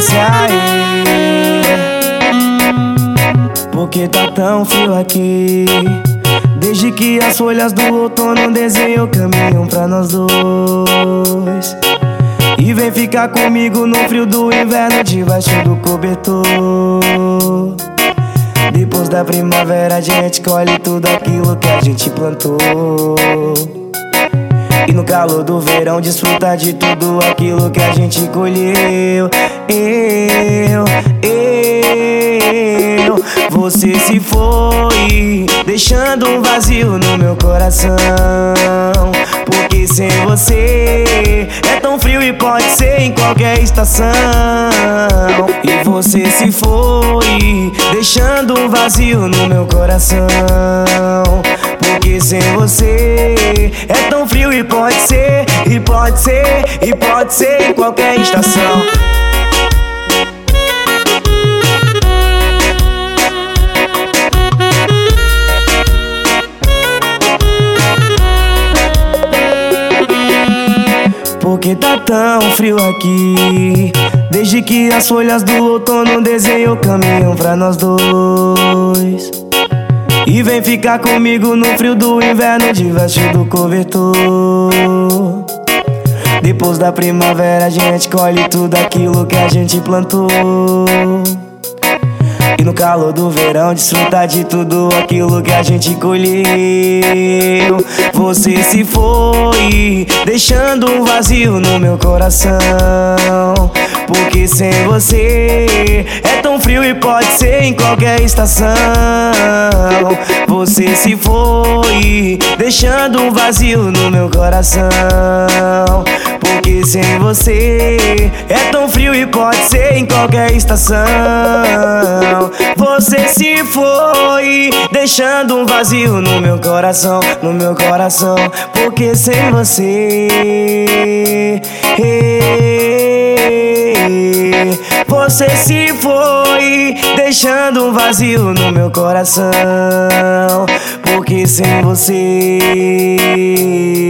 disse aí, porque tá tão frio aqui. Desde que as folhas do outono desenham caminho pra nós dois. E vem ficar comigo no frio do inverno, debaixo do cobertor. Depois da primavera a gente colhe tudo aquilo que a gente plantou. E no calor do verão desfruta de tudo aquilo que a gente colheu. Você se foi, deixando um vazio no meu coração. Porque sem você é tão frio e pode ser em qualquer estação. E você se foi, deixando um vazio no meu coração. Porque sem você é tão frio e pode ser, e pode ser, e pode ser em qualquer estação. Porque tá tão frio aqui. Desde que as folhas do outono desenham caminho pra nós dois. E vem ficar comigo no frio do inverno, debaixo do cobertor. Depois da primavera a gente colhe tudo aquilo que a gente plantou. E no calor do verão desfrutar de tudo aquilo que a gente colheu. Você se foi, deixando um vazio no meu coração. Porque sem você é tão frio e pode ser em qualquer estação. Você se foi, deixando um vazio no meu coração. Porque sem você é tão frio e pode ser em qualquer estação. Você se foi, deixando um vazio no meu coração, no meu coração. Porque sem você você se foi, deixando um vazio no meu coração. Porque sem você